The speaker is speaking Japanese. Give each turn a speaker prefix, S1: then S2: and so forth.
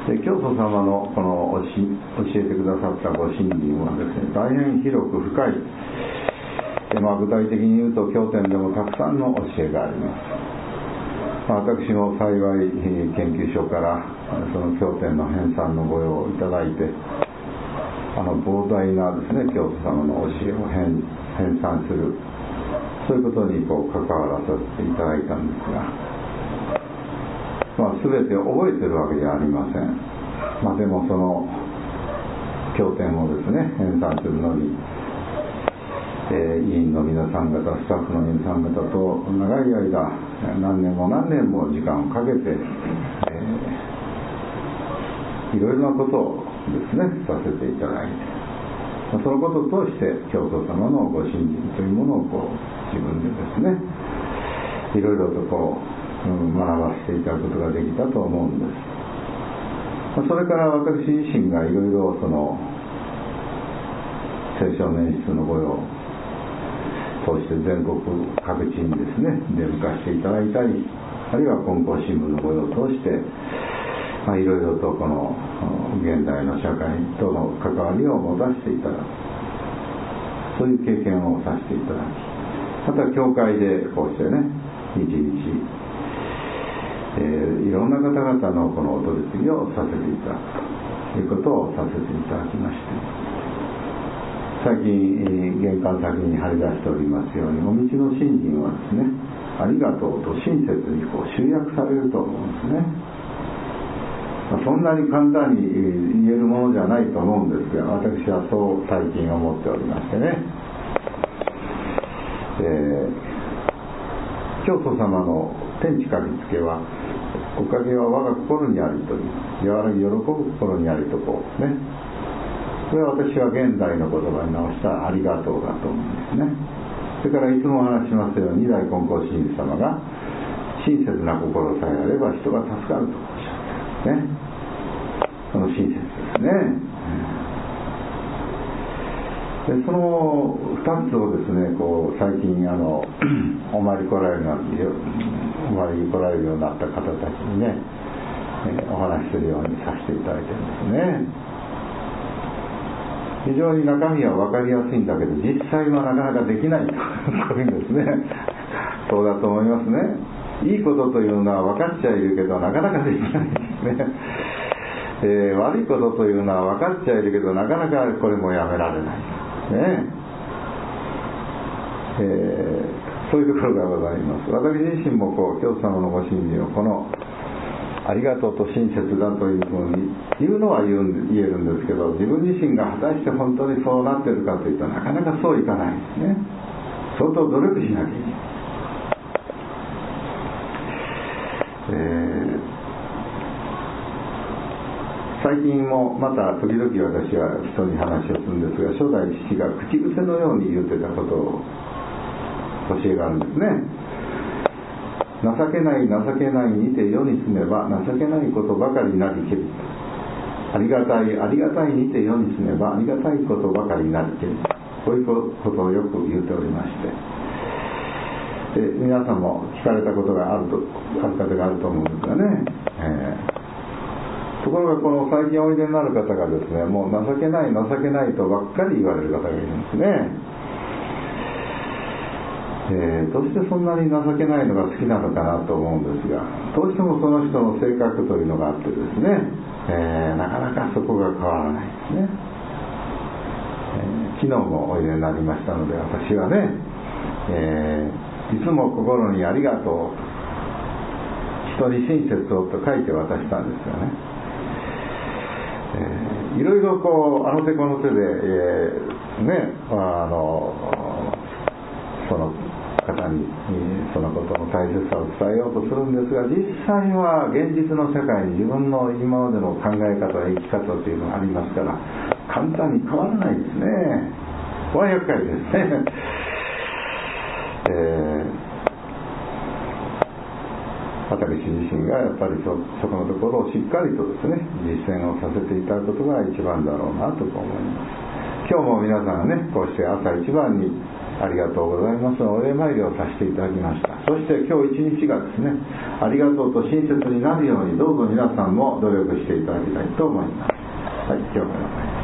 S1: で教祖様のこの教えてくださったご信心はですね、大変広く深いで、具体的に言うと経典でもたくさんの教えがあります。私も幸い研究所からその経典の編纂のご用をいただいて、膨大なですね教祖様の教えを編纂する、そういうことに関わらさせていただいたんですが、全て覚えてるわけじゃありません。でもその経典をですね編纂するのに、委員の皆さん方、スタッフの皆さん方と長い間何年も時間をかけて、いろいろなことをですねさせていただいて、そのことを通して教祖様のご信心というものを自分でですねいろいろと学ばせていただくことができたと思うんです。それから私自身がいろいろその青少年室の御用を通して全国各地にですね出向かせていただいたり、あるいは金光新聞の御用を通していろいろとこの現代の社会との関わりを持たせていただく、そういう経験をさせていただき、また教会でこうしてね日々いろんな方々のこのお取り次ぎをさせていただくということをさせていただきまして、最近玄関先に貼り出しておりますように、お道の信心はですね、ありがとうと親切に集約されると思うんですね。そんなに簡単に言えるものじゃないと思うんですが、私はそう最近思っておりましてね、教祖様の天地書きつけは、おかげは我が心にありという、和らぎ喜ぶ心にありとね、これは私は現代の言葉に直したありがとうだと思うんですね。それからいつもお話しますように、二代金光神父様が親切な心さえあれば人が助かるとおっしゃってるんですね。その親切ですね。でその2つをですね最近お参り来られるようになった方たちにね、お話しするようにさせていただいてるんですね。非常に中身は分かりやすいんだけど、実際はなかなかできないとこういうんですね。そうだと思いますね。いいことというのは分かっちゃいるけどなかなかできないんですね。悪いことというのは分かっちゃいるけどなかなかこれもやめられないね。そういうところがございます。私自身も教祖様のご信心をこのありがとうと親切だというふうに言うのは言えるんですけど、自分自身が果たして本当にそうなっているかというとなかなかそういかないですね。相当努力しなきゃいけない。最近もまた時々私は人に話をするんですが、初代父が口癖のように言ってたことを教えがあるんですね。情けないにて世に住めば情けないことばかりなりけり、ありがたいにて世に住めばありがたいことばかりなりけり、こういうことをよく言っておりまして、で皆さんも聞かれたことがある方があると思うんですがね、ところがこの最近おいでになる方がですね、もう情けないとばっかり言われる方がいるんですね。どうしてそんなに情けないのが好きなのかなと思うんですが、どうしてもその人の性格というのがあってですね、なかなかそこが変わらないですね。昨日もおいでになりましたので、私はね、いつも心にありがとう、人に親切をと書いて渡したんですよね。いろいろあの手この手で、その方にそのことの大切さを伝えようとするんですが、実際は現実の世界に自分の今までの考え方や生き方というのがありますから、簡単に変わらないですね。これは厄介ですね。私自身がやっぱりそこのところをしっかりとですね実践をさせていただくことが一番だろうなと思います。今日も皆さんがねこうして朝一番にありがとうございます。お礼参りをさせていただきました。そして今日一日がですね、ありがとうと親切になるように、どうぞ皆さんも努力していただきたいと思います。はい、今日から